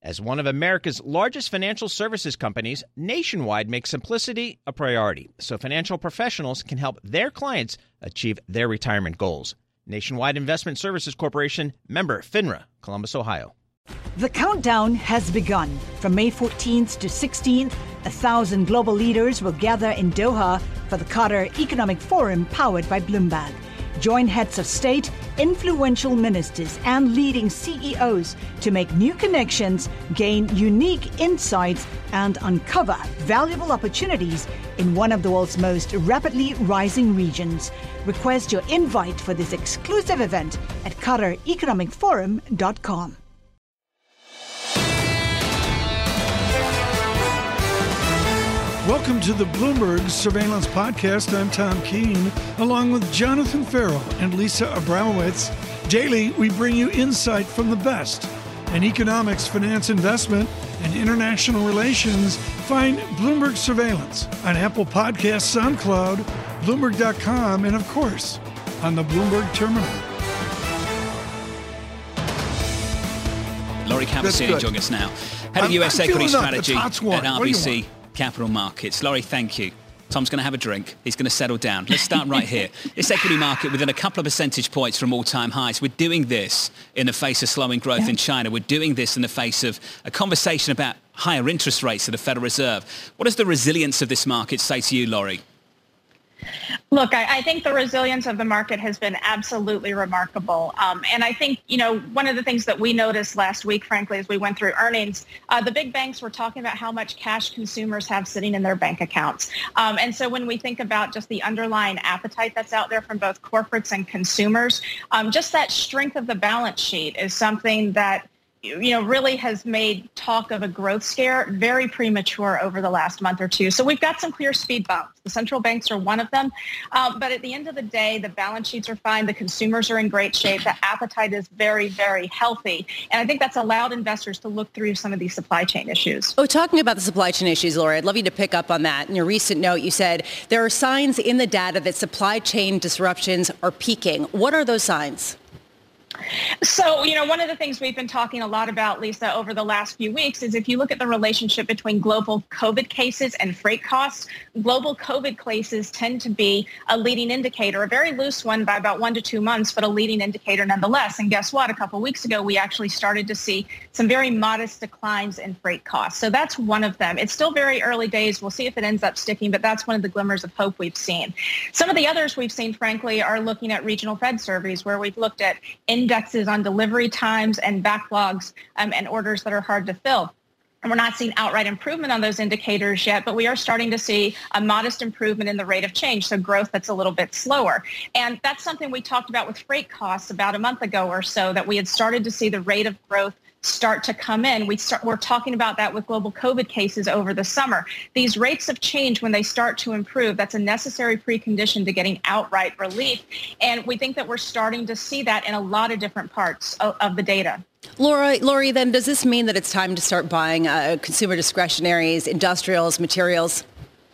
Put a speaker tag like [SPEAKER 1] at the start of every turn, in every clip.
[SPEAKER 1] As one of America's largest financial services companies, Nationwide makes simplicity a priority so financial professionals can help their clients achieve their retirement goals. Nationwide Investment Services Corporation, member FINRA, Columbus, Ohio.
[SPEAKER 2] The countdown has begun. From May 14th to 16th, 1,000 global leaders will gather in Doha for the Qatar Economic Forum powered by Bloomberg. Join heads of state, influential ministers, and leading CEOs to make new connections, gain unique insights, and uncover valuable opportunities in one of the world's most rapidly rising regions. Request your invite for this exclusive event at QatarEconomicForum.com.
[SPEAKER 3] Welcome to the Bloomberg Surveillance Podcast. I'm Tom Keene, along with Jonathan Farrell and Lisa Abramowitz. Daily, we bring you insight from the best in economics, finance, investment, and international relations. Find Bloomberg Surveillance on Apple Podcasts, SoundCloud, Bloomberg.com, and of course, on the Bloomberg Terminal.
[SPEAKER 4] Laurie Cavacioni joining us now. Head of US Equity Strategy at RBC Capital Markets. Laurie, thank you. Tom's going to have a drink. He's going to settle down. Let's start right here. This equity market within a couple of percentage points from all-time highs. We're doing this in the face of slowing growth in China. We're doing this in the face of a conversation about higher interest rates at the Federal Reserve. What does the resilience of this market say to you, Laurie?
[SPEAKER 5] Look, I think the resilience of the market has been absolutely remarkable. And I think, one of the things that we noticed last week, frankly, as we went through earnings, the big banks were talking about how much cash consumers have sitting in their bank accounts. And so when we think about just the underlying appetite that's out there from both corporates and consumers, just that strength of the balance sheet is something that really has made talk of a growth scare very premature over the last month or two. So we've got some clear speed bumps. The central banks are one of them. But at the end of the day, the balance sheets are fine. The consumers are in great shape. The appetite is very, very healthy. And I think that's allowed investors to look through some of these supply chain issues.
[SPEAKER 6] Oh, talking about the supply chain issues, Laura, I'd love you to pick up on that. In your recent note, you said there are signs in the data that supply chain disruptions are peaking. What are those signs?
[SPEAKER 5] So, one of the things we've been talking a lot about, Lisa, over the last few weeks is if you look at the relationship between global COVID cases and freight costs, global COVID cases tend to be a leading indicator, a very loose one by about 1 to 2 months, but a leading indicator nonetheless. And guess what? A couple of weeks ago, we actually started to see some very modest declines in freight costs. So that's one of them. It's still very early days. We'll see if it ends up sticking, but that's one of the glimmers of hope we've seen. Some of the others we've seen, frankly, are looking at regional Fed surveys where we've looked at indexes on delivery times and backlogs and orders that are hard to fill. And we're not seeing outright improvement on those indicators yet, but we are starting to see a modest improvement in the rate of change, so growth that's a little bit slower. And that's something we talked about with freight costs about a month ago or so, that we had started to see the rate of growth start to come in. We're talking about that with global COVID cases over the summer. These rates of change, when they start to improve, that's a necessary precondition to getting outright relief. And we think that we're starting to see that in a lot of different parts of the data.
[SPEAKER 6] Laurie, then does this mean that it's time to start buying consumer discretionaries, industrials, materials?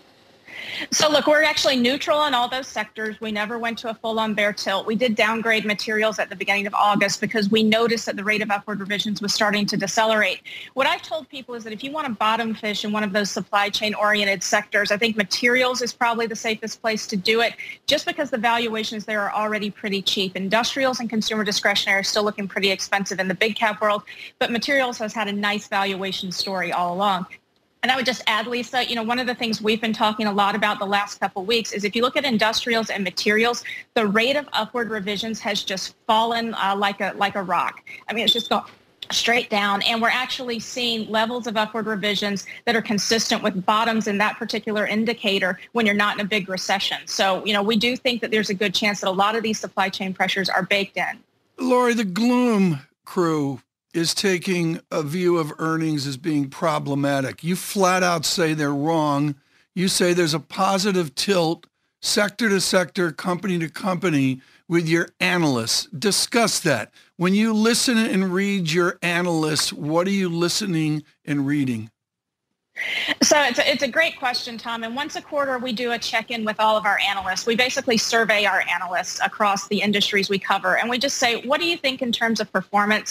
[SPEAKER 5] So look, we're actually neutral in all those sectors. We never went to a full-on bear tilt. We did downgrade materials at the beginning of August because we noticed that the rate of upward revisions was starting to decelerate. What I've told people is that if you want to bottom fish in one of those supply chain oriented sectors, I think materials is probably the safest place to do it, just because the valuations there are already pretty cheap. Industrials and consumer discretionary are still looking pretty expensive in the big cap world, but materials has had a nice valuation story all along. And I would just add, Lisa, one of the things we've been talking a lot about the last couple of weeks is if you look at industrials and materials, the rate of upward revisions has just fallen like a rock. I mean, it's just gone straight down. And we're actually seeing levels of upward revisions that are consistent with bottoms in that particular indicator when you're not in a big recession. So, we do think that there's a good chance that a lot of these supply chain pressures are baked in.
[SPEAKER 3] Laurie, the gloom crew is taking a view of earnings as being problematic. You flat out say they're wrong. You say there's a positive tilt sector to sector, company to company with your analysts. Discuss that. When you listen and read your analysts, what are you listening and reading?
[SPEAKER 5] So it's a great question, Tom. And once a quarter, we do a check-in with all of our analysts. We basically survey our analysts across the industries we cover. And we just say, what do you think in terms of performance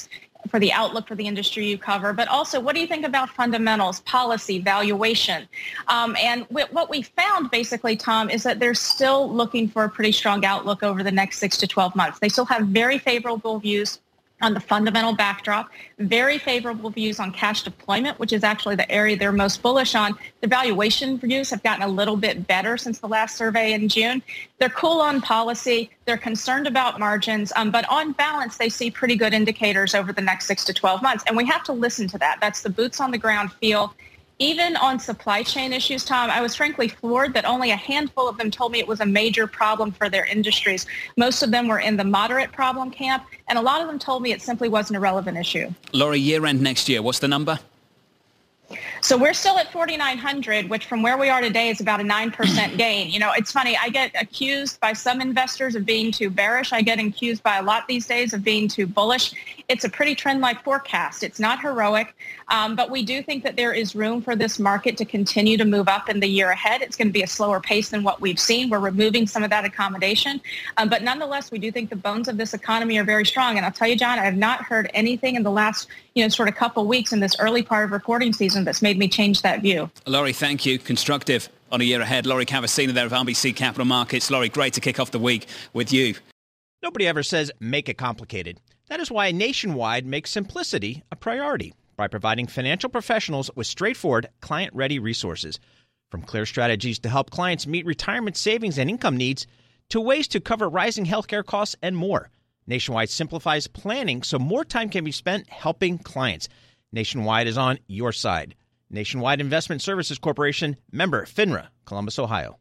[SPEAKER 5] for the outlook for the industry you cover, but also what do you think about fundamentals, policy, valuation? And what we found basically, Tom, is that they're still looking for a pretty strong outlook over the next 6 to 12 months. They still have very favorable views on the fundamental backdrop, very favorable views on cash deployment, which is actually the area they're most bullish on. The valuation views have gotten a little bit better since the last survey in June. They're cool on policy. They're concerned about margins, but on balance, they see pretty good indicators over the next 6 to 12 months. And we have to listen to that. That's the boots on the ground feel. Even on supply chain issues, Tom, I was frankly floored that only a handful of them told me it was a major problem for their industries. Most of them were in the moderate problem camp, and a lot of them told me it simply wasn't a relevant issue.
[SPEAKER 4] Laurie, year end next year, what's the number?
[SPEAKER 5] So we're still at 4,900, which from where we are today is about a 9% gain. You know, it's funny. I get accused by some investors of being too bearish. I get accused by a lot these days of being too bullish. It's a pretty trend-like forecast. It's not heroic, but we do think that there is room for this market to continue to move up in the year ahead. It's going to be a slower pace than what we've seen. We're removing some of that accommodation. But nonetheless, we do think the bones of this economy are very strong. And I'll tell you, John, I have not heard anything in the last, sort of couple of weeks in this early part of reporting season that's made me change that view.
[SPEAKER 4] Laurie, thank you. Constructive on a year ahead. Laurie Cavasina there of RBC Capital Markets. Laurie, great to kick off the week with you.
[SPEAKER 1] Nobody ever says make it complicated. That is why Nationwide makes simplicity a priority by providing financial professionals with straightforward, client-ready resources. From clear strategies to help clients meet retirement savings and income needs to ways to cover rising healthcare costs and more. Nationwide simplifies planning so more time can be spent helping clients. Nationwide is on your side. Nationwide Investment Services Corporation, member FINRA, Columbus, Ohio.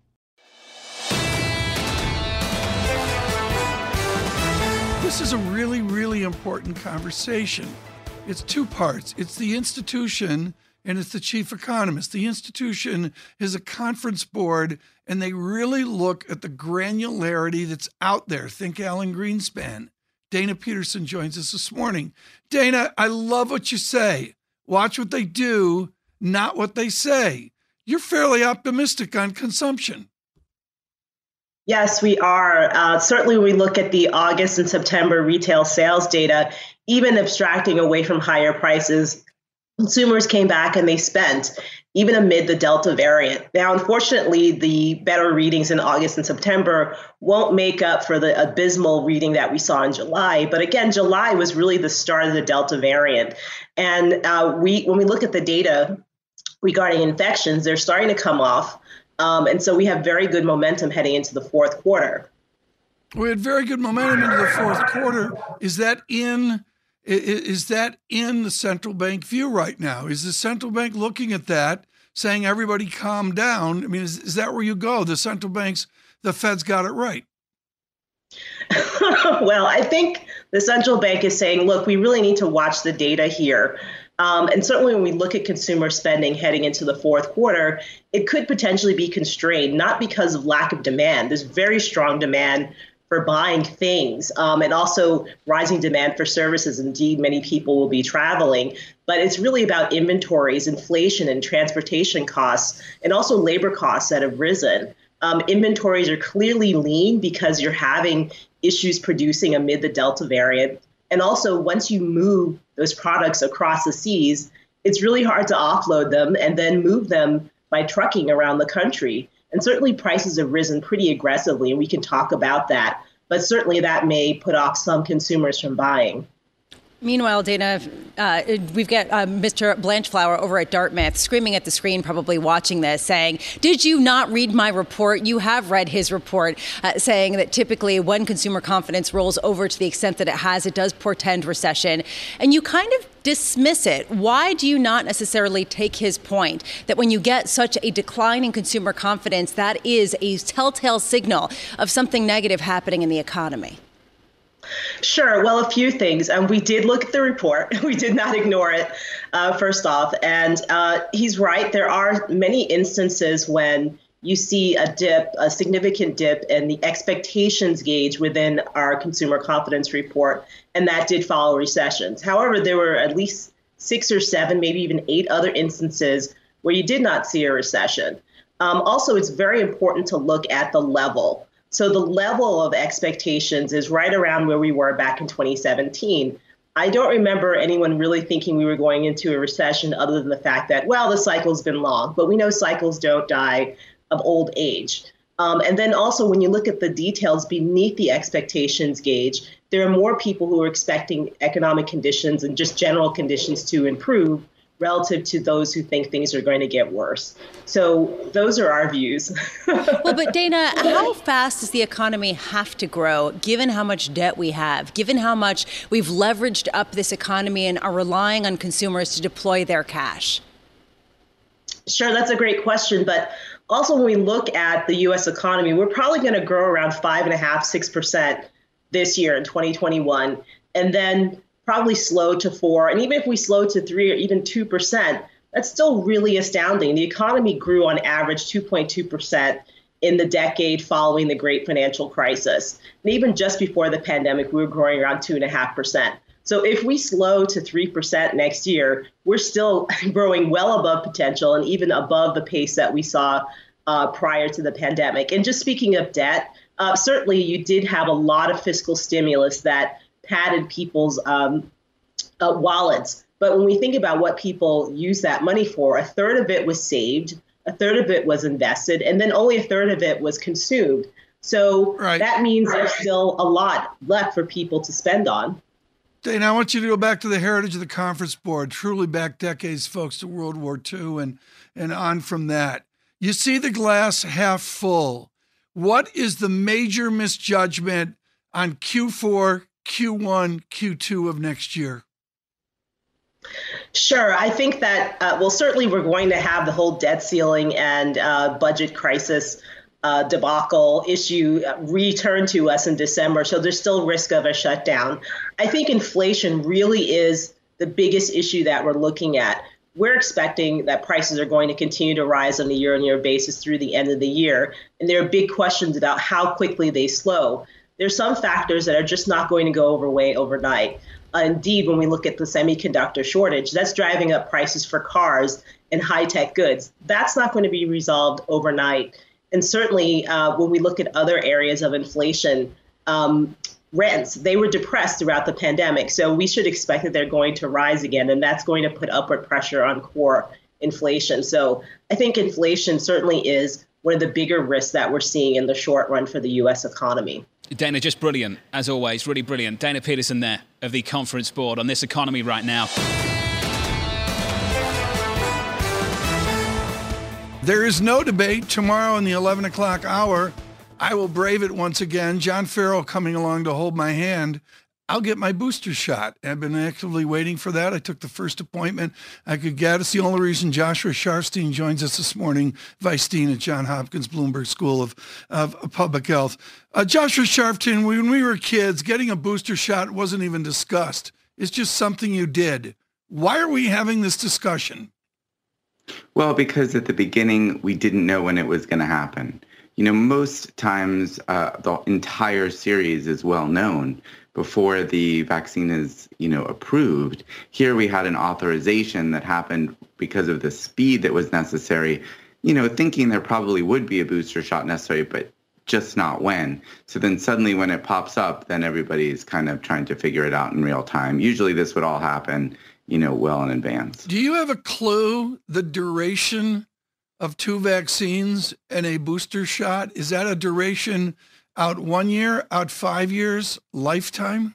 [SPEAKER 3] This is a really, really important conversation. It's two parts. It's the institution and it's the chief economist. The institution is a conference board, and they really look at the granularity that's out there. Think Alan Greenspan. Dana Peterson joins us this morning. Dana, I love what you say. Watch what they do, not what they say. You're fairly optimistic on consumption.
[SPEAKER 7] Yes, we are. Certainly, when we look at the August and September retail sales data, even abstracting away from higher prices, consumers came back and they spent, even amid the Delta variant. Now, unfortunately, the better readings in August and September won't make up for the abysmal reading that we saw in July. But again, July was really the start of the Delta variant. And when we look at the data regarding infections, they're starting to come off. And so we have very good momentum heading into the fourth quarter.
[SPEAKER 3] We had very good momentum into the fourth quarter. Is that in the central bank view right now? Is the central bank looking at that, saying everybody calm down? I mean, is that where you go? The central banks, the Fed's got it right.
[SPEAKER 7] Well, I think the central bank is saying, look, we really need to watch the data here. And certainly when we look at consumer spending heading into the fourth quarter, it could potentially be constrained, not because of lack of demand. There's very strong demand for buying things, and also rising demand for services. Indeed, many people will be traveling, but it's really about inventories, inflation, and transportation costs, and also labor costs that have risen. Inventories are clearly lean because you're having issues producing amid the Delta variant. And also, once you move those products across the seas, it's really hard to offload them and then move them by trucking around the country. And certainly prices have risen pretty aggressively, and we can talk about that. But certainly that may put off some consumers from buying.
[SPEAKER 6] Meanwhile, Dana, we've got Mr. Blanchflower over at Dartmouth screaming at the screen, probably watching this, saying, did you not read my report? You have read his report, saying that typically when consumer confidence rolls over to the extent that it has, it does portend recession. And you kind of dismiss it. Why do you not necessarily take his point that when you get such a decline in consumer confidence, that is a telltale signal of something negative happening in the economy?
[SPEAKER 7] Sure. Well, a few things. We did look at the report. We did not ignore it, first off. And he's right. There are many instances when you see a significant dip in the expectations gauge within our consumer confidence report, and that did follow recessions. However, there were at least 6 or 7, maybe even 8 other instances where you did not see a recession. Also, it's very important to look at the level. So the level of expectations is right around where we were back in 2017. I don't remember anyone really thinking we were going into a recession other than the fact that, well, the cycle's been long, but we know cycles don't die of old age. And then also when you look at the details beneath the expectations gauge, there are more people who are expecting economic conditions and just general conditions to improve relative to those who think things are going to get worse. So those are our views.
[SPEAKER 6] Well, but Dana, how fast does the economy have to grow, given how much debt we have, given how much we've leveraged up this economy and are relying on consumers to deploy their cash?
[SPEAKER 7] Sure, that's a great question. But also when we look at the U.S. economy, we're probably going to grow around 5.5%, 6% this year in 2021, and then probably slow to 4%. And even if we slow to 3% or even 2%, that's still really astounding. The economy grew on average 2.2% in the decade following the great financial crisis. And even just before the pandemic, we were growing around 2.5%. So if we slow to 3% next year, we're still growing well above potential and even above the pace that we saw prior to the pandemic. And just speaking of debt, certainly you did have a lot of fiscal stimulus that padded people's wallets. But when we think about what people use that money for, a third of it was saved, a third of it was invested, and then only a third of it was consumed. So that means there's still a lot left for people to spend on.
[SPEAKER 3] Dana, I want you to go back to the heritage of the Conference Board, truly back decades, folks, to World War II and on from that. You see the glass half full. What is the major misjudgment on Q4, Q1, Q2 of next year?
[SPEAKER 7] Sure. I think that, well, certainly we're going to have the whole debt ceiling and budget crisis debacle issue return to us in December. So there's still risk of a shutdown. I think inflation really is the biggest issue that we're looking at. We're expecting that prices are going to continue to rise on a year-on-year basis through the end of the year. And there are big questions about how quickly they slow. There's some factors that are just not going to go away overnight. Indeed, when we look at the semiconductor shortage, that's driving up prices for cars and high-tech goods. That's not going to be resolved overnight. And certainly when we look at other areas of inflation, rents, they were depressed throughout the pandemic. So we should expect that they're going to rise again, and that's going to put upward pressure on core inflation. So I think inflation certainly is one of the bigger risks that we're seeing in the short run for the U.S. economy.
[SPEAKER 4] Dana, just brilliant, as always, really brilliant. Dana Peterson there of the Conference Board on this economy right now.
[SPEAKER 3] There is no debate tomorrow in the 11 o'clock hour. I will brave it once again. John Farrell coming along to hold my hand. I'll get my booster shot. I've been actively waiting for that. I took the first appointment I could get. It's the only reason Joshua Sharfstein joins us this morning, Vice Dean at Johns Hopkins Bloomberg School of Public Health. Joshua Sharfstein, when we were kids, getting a booster shot wasn't even discussed. It's just something you did. Why are we having this discussion?
[SPEAKER 8] Well, because at the beginning, we didn't know when it was going to happen. You know, most times the entire series is well known before the vaccine is, approved. Here we had an authorization that happened because of the speed that was necessary, thinking there probably would be a booster shot necessary, but just not when. So then suddenly when it pops up, then everybody's kind of trying to figure it out in real time. Usually this would all happen, well in advance.
[SPEAKER 3] Do you have a clue the duration of 2 vaccines and a booster shot? Is that a duration out 1 year, out 5 years, lifetime?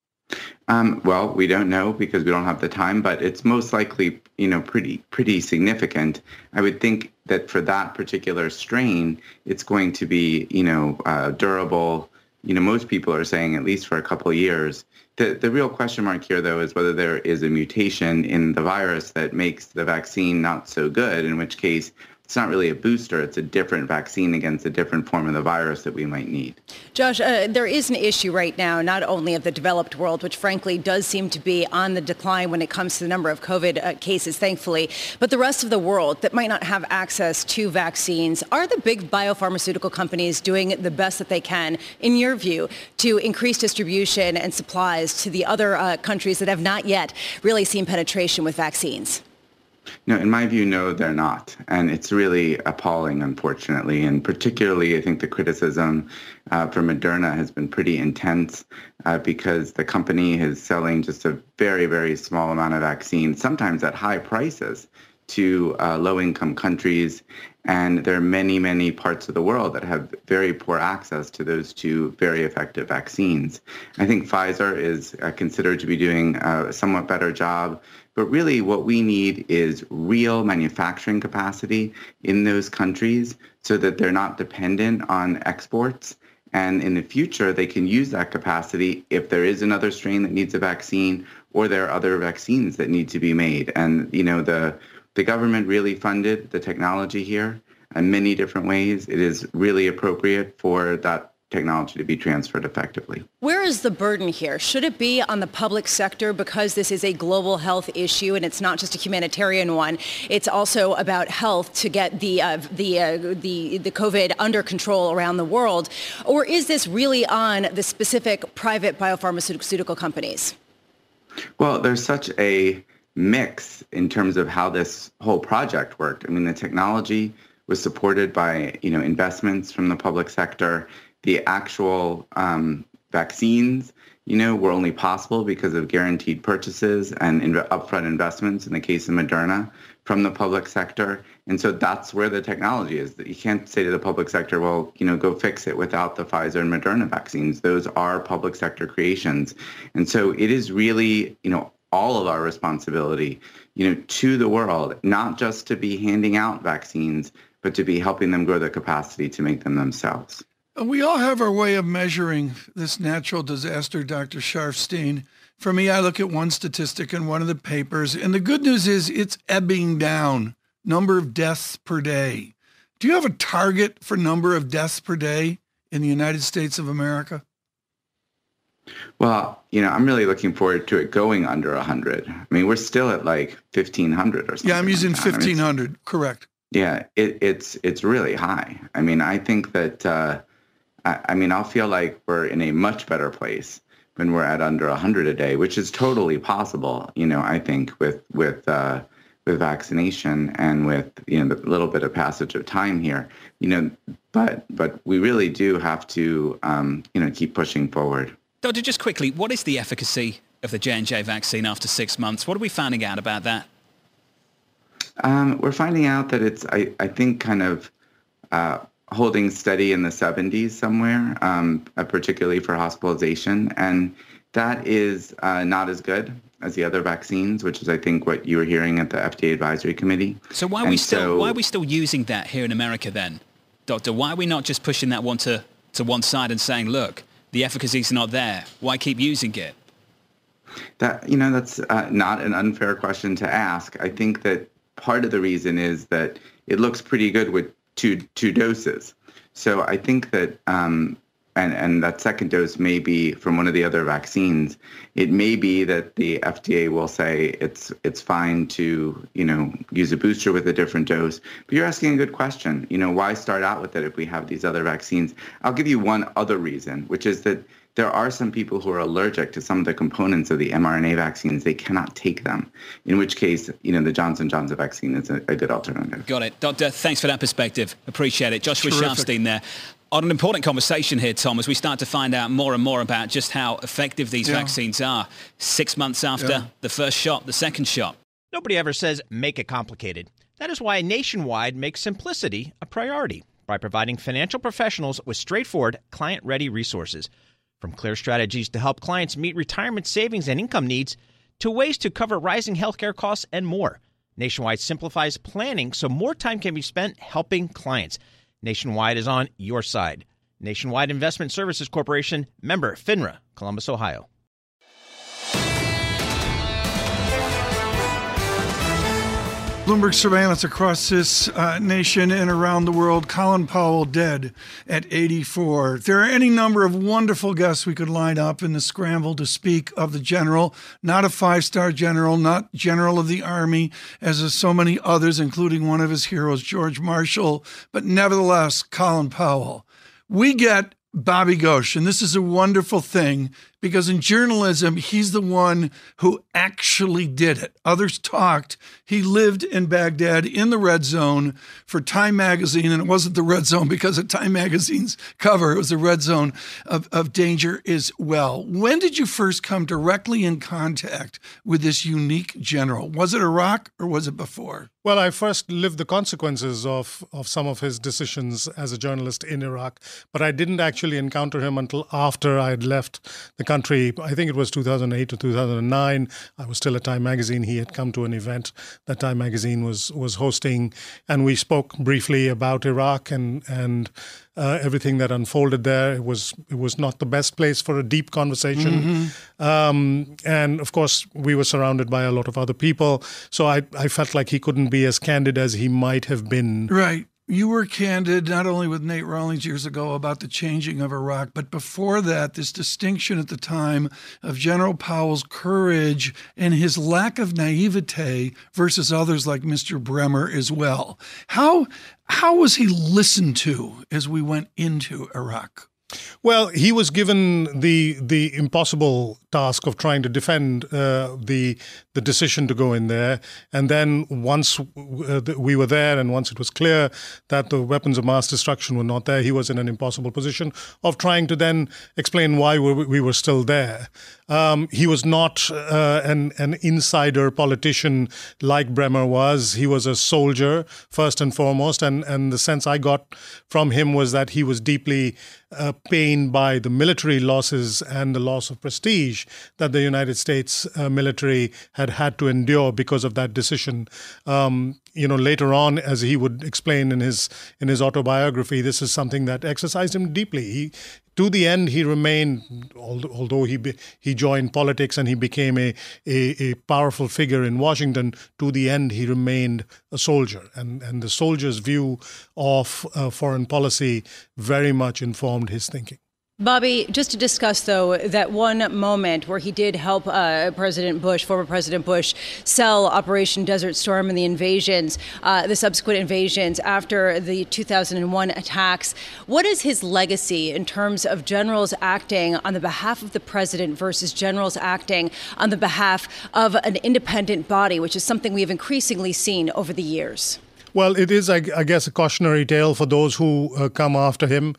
[SPEAKER 8] Well, we don't know because we don't have the time, but it's most likely, pretty significant. I would think that for that particular strain, it's going to be, durable. Most people are saying at least for a couple of years. The real question mark here, though, is whether there is a mutation in the virus that makes the vaccine not so good, in which case it's not really a booster. It's a different vaccine against a different form of the virus that we might need.
[SPEAKER 6] Josh, there is an issue right now, not only of the developed world, which frankly does seem to be on the decline when it comes to the number of COVID cases, thankfully, but the rest of the world that might not have access to vaccines. Are the big biopharmaceutical companies doing the best that they can, in your view, to increase distribution and supplies to the other countries that have not yet really seen penetration with vaccines?
[SPEAKER 8] In my view, no, they're not. And it's really appalling, unfortunately. And particularly, I think the criticism for Moderna has been pretty intense because the company is selling just a very, very small amount of vaccine, sometimes at high prices, to low-income countries. And there are many, many parts of the world that have very poor access to those two very effective vaccines. I think Pfizer is considered to be doing a somewhat better job. But really what we need is real manufacturing capacity in those countries so that they're not dependent on exports. And in the future, they can use that capacity if there is another strain that needs a vaccine or there are other vaccines that need to be made. And, the government really funded the technology here in many different ways. It is really appropriate for that technology to be transferred effectively.
[SPEAKER 6] Where is the burden here? Should it be on the public sector because this is a global health issue and it's not just a humanitarian one? It's also about health to get the COVID under control around the world. Or is this really on the specific private biopharmaceutical companies?
[SPEAKER 8] Well, there's such a mix in terms of how this whole project worked. I mean, the technology was supported by, investments from the public sector. The actual vaccines, were only possible because of guaranteed purchases and upfront investments in the case of Moderna from the public sector. And so that's where the technology is. You can't say to the public sector, well, go fix it without the Pfizer and Moderna vaccines. Those are public sector creations. And so it is really, all of our responsibility, to the world, not just to be handing out vaccines, but to be helping them grow the capacity to make them themselves.
[SPEAKER 3] We all have our way of measuring this natural disaster, Dr. Sharfstein. For me, I look at one statistic in one of the papers, and the good news is it's ebbing down, number of deaths per day. Do you have a target for number of deaths per day in the United States of America?
[SPEAKER 8] Well, I'm really looking forward to it going under 100. I mean, we're still at like 1,500 or something.
[SPEAKER 3] Yeah, I'm using 1,500, correct.
[SPEAKER 8] Yeah, it's really high. I mean, I think that, I'll feel like we're in a much better place when we're at under 100 a day, which is totally possible, I think with vaccination and with, the little bit of passage of time here, but we really do have to, keep pushing forward.
[SPEAKER 4] Doctor, just quickly, what is the efficacy of the J&J vaccine after 6 months? What are we finding out about that?
[SPEAKER 8] We're finding out that it's, I think, kind of holding steady in the 70s somewhere, particularly for hospitalization. And that is not as good as the other vaccines, which is, I think, what you were hearing at the FDA Advisory Committee.
[SPEAKER 4] So why are we still using that here in America then, Doctor? Why are we not just pushing that one to one side and saying, look, the efficacy's not there. Why keep using it?
[SPEAKER 8] That's not an unfair question to ask. I think that part of the reason is that it looks pretty good with two doses. So I think that, and that second dose may be from one of the other vaccines. It may be that the FDA will say it's fine to, use a booster with a different dose. But you're asking a good question. Why start out with it if we have these other vaccines? I'll give you one other reason, which is that there are some people who are allergic to some of the components of the mRNA vaccines. They cannot take them, in which case, the Johnson & Johnson vaccine is a good alternative.
[SPEAKER 4] Got it. Doctor, thanks for that perspective. Appreciate it. Joshua Sharfstein there. On an important conversation here, Tom, as we start to find out more and more about just how effective these vaccines are 6 months after the first shot, the second shot.
[SPEAKER 1] Nobody ever says make it complicated. That is why Nationwide makes simplicity a priority by providing financial professionals with straightforward, client-ready resources. From clear strategies to help clients meet retirement savings and income needs, to ways to cover rising healthcare costs and more. Nationwide simplifies planning so more time can be spent helping clients. Nationwide is on your side. Nationwide Investment Services Corporation, member FINRA, Columbus, Ohio.
[SPEAKER 3] Bloomberg surveillance across this nation and around the world. Colin Powell dead at 84. There are any number of wonderful guests we could line up in the scramble to speak of the general, not a five-star general, not general of the Army, as is so many others, including one of his heroes, George Marshall, but nevertheless, Colin Powell. We get Bobby Ghosh, and this is a wonderful thing because in journalism, he's the one who actually did it. Others talked. He lived in Baghdad in the red zone for Time magazine, and it wasn't the red zone because of Time magazine's cover. It was the red zone of danger as well. When did you first come directly in contact with this unique general? Was it Iraq or was it before?
[SPEAKER 9] Well, I first lived the consequences of some of his decisions as a journalist in Iraq, but I didn't actually encounter him until after I had left the country. I think it was 2008 or 2009. I was still at Time magazine. He had come to an event that Time magazine was hosting, and we spoke briefly about Iraq and everything that unfolded there. It was not the best place for a deep conversation. And of course, we were surrounded by a lot of other people. So I felt like he couldn't be as candid as he might have been.
[SPEAKER 3] Right. You were candid not only with Nate Rawlings years ago about the changing of Iraq, but before that, this distinction at the time of General Powell's courage and his lack of naivete versus others like Mr. Bremer as well. How was he listened to as we went into Iraq?
[SPEAKER 9] Well, he was given the impossible task of trying to defend the decision to go in there. And then once we were there and once it was clear that the weapons of mass destruction were not there, he was in an impossible position of trying to then explain why we were still there. He was not an insider politician like Bremer was. He was a soldier, first and foremost. And the sense I got from him was that he was deeply pained by the military losses and the loss of prestige that the United States military had to endure because of that decision. Later on, as he would explain in his autobiography, this is something that exercised him deeply. To the end, he remained, although he joined politics and he became a powerful figure in Washington, to the end he remained a soldier. And the soldier's view of foreign policy very much informed his thinking.
[SPEAKER 6] Bobby, just to discuss, though, that one moment where he did help former President Bush, sell Operation Desert Storm and the subsequent invasions after the 2001 attacks. What is his legacy in terms of generals acting on the behalf of the president versus generals acting on the behalf of an independent body, which is something we have increasingly seen over the years?
[SPEAKER 9] Well, it is, I guess, a cautionary tale for those who come after him.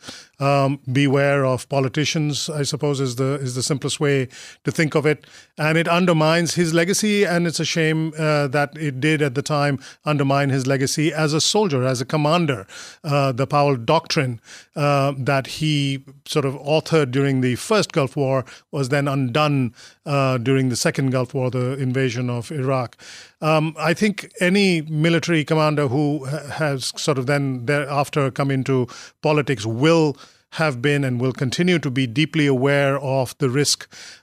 [SPEAKER 9] Beware of politicians, I suppose, is the simplest way to think of it. And it undermines his legacy, and it's a shame that it did at the time undermine his legacy as a soldier, as a commander. The Powell Doctrine that he sort of authored during the first Gulf War was then undone during the second Gulf War, the invasion of Iraq. I think any military commander who has sort of then thereafter come into politics will have been and will continue to be deeply aware of the risk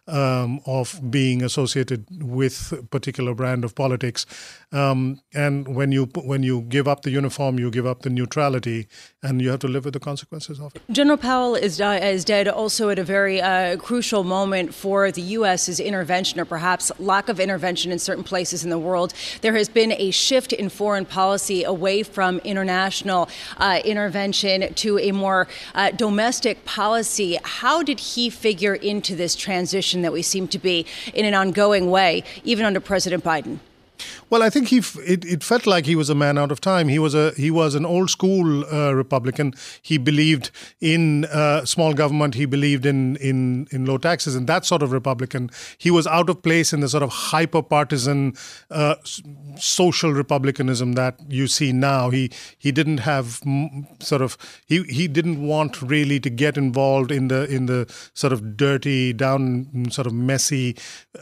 [SPEAKER 9] of being associated with a particular brand of politics. And when you give up the uniform, you give up the neutrality, and you have to live with the consequences of it.
[SPEAKER 6] General Powell is dead also at a very crucial moment for the U.S.'s intervention, or perhaps lack of intervention in certain places in the world. There has been a shift in foreign policy away from international intervention to a more domestic policy. How did he figure into this transition that we seem to be in an ongoing way, even under President Biden?
[SPEAKER 9] Well, I think it felt like he was a man out of time. He was an old school Republican. He believed in small government. He believed in low taxes, and that sort of Republican. He was out of place in the sort of hyper partisan social republicanism that you see now. He didn't have he didn't want really to get involved in the sort of dirty, down, sort of messy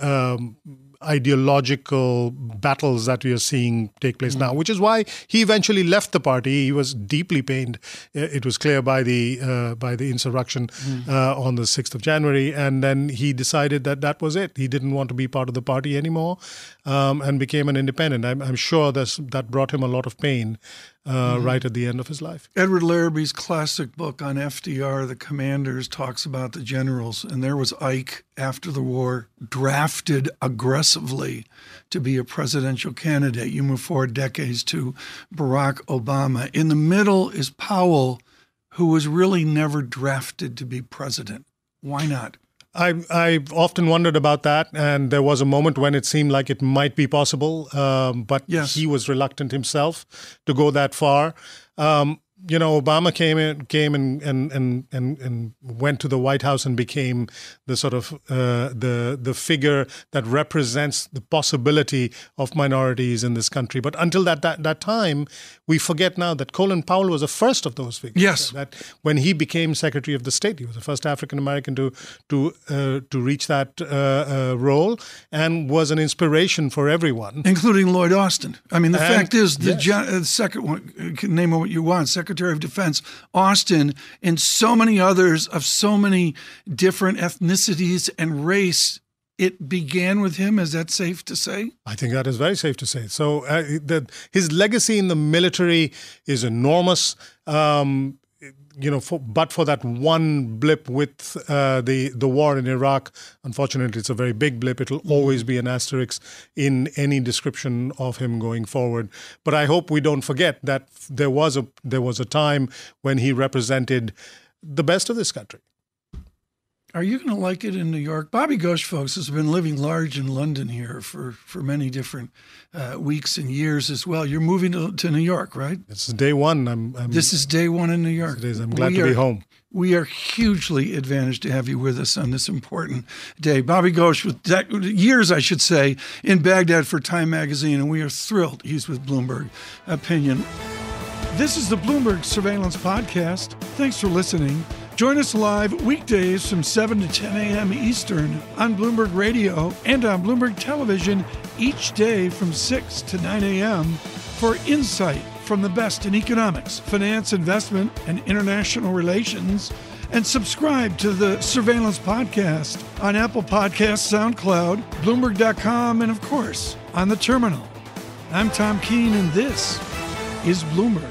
[SPEAKER 9] ideological battles that we are seeing take place now, which is why he eventually left the party. He was deeply pained. It was clear by the insurrection on the 6th of January, and then he decided that was it. He didn't want to be part of the party anymore, and became an independent. I'm sure that brought him a lot of pain right at the end of his life.
[SPEAKER 3] Edward Larrabee's classic book on FDR, The Commanders, talks about the generals. And there was Ike, after the war, drafted aggressively to be a presidential candidate. You move forward decades to Barack Obama. In the middle is Powell, who was really never drafted to be president. Why not?
[SPEAKER 9] I've often wondered about that, and there was a moment when it seemed like it might be possible, but he was reluctant himself to go that far. Obama came and went to the White House and became the sort of the figure that represents the possibility of minorities in this country. But until that time, we forget now that Colin Powell was the first of those figures.
[SPEAKER 3] Yes.
[SPEAKER 9] That when he became Secretary of the State, he was the first African American to reach that role, and was an inspiration for everyone,
[SPEAKER 3] including Lloyd Austin. I mean, the fact is, the second one, name what you want, Secretary of Defense Austin, and so many others of so many different ethnicities and race. It began with him. Is that safe to say?
[SPEAKER 9] I think that is very safe to say. So his legacy in the military is enormous. But for that one blip with the war in Iraq, unfortunately, it's a very big blip. It'll always be an asterisk in any description of him going forward. But I hope we don't forget that there was a time when he represented the best of this country.
[SPEAKER 3] Are you going to like it in New York? Bobby Ghosh, folks, has been living large in London here for many different weeks and years as well. You're moving to New York, right?
[SPEAKER 9] It's day one.
[SPEAKER 3] This is day one in New York.
[SPEAKER 9] I'm glad to be home.
[SPEAKER 3] We are hugely advantaged to have you with us on this important day. Bobby Ghosh, with years, I should say, in Baghdad for Time Magazine, and we are thrilled he's with Bloomberg Opinion. This is the Bloomberg Surveillance Podcast. Thanks for listening. Join us live weekdays from 7 to 10 a.m. Eastern on Bloomberg Radio and on Bloomberg Television each day from 6 to 9 a.m. for insight from the best in economics, finance, investment, and international relations. And subscribe to the Surveillance Podcast on Apple Podcasts, SoundCloud, Bloomberg.com, and of course, on the terminal. I'm Tom Keene, and this is Bloomberg.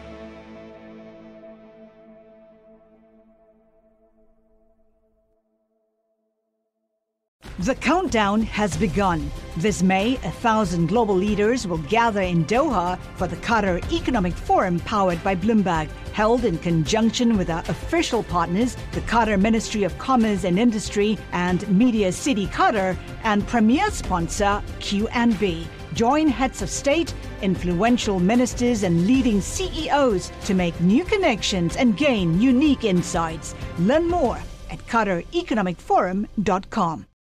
[SPEAKER 2] The countdown has begun. This May, 1,000 global leaders will gather in Doha for the Qatar Economic Forum powered by Bloomberg, held in conjunction with our official partners, the Qatar Ministry of Commerce and Industry and Media City Qatar, and premier sponsor QNB. Join heads of state, influential ministers, and leading CEOs to make new connections and gain unique insights. Learn more at QatarEconomicForum.com.